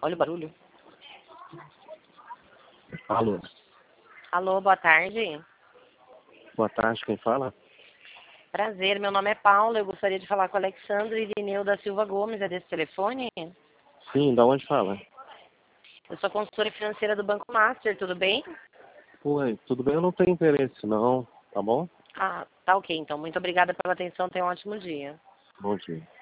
Olha o barulho. Alô. Alô, boa tarde. Boa tarde, quem fala? Prazer, meu nome é Paula. Eu gostaria de falar com a Alexandre Irineu da Silva Gomes. É desse telefone? Sim, da onde fala? Eu sou consultora financeira do Banco Master, tudo bem? Oi, tudo bem? Eu não tenho interesse não, tá bom? Ah, tá ok então. Muito obrigada pela atenção. Tenha um ótimo dia. Bom dia.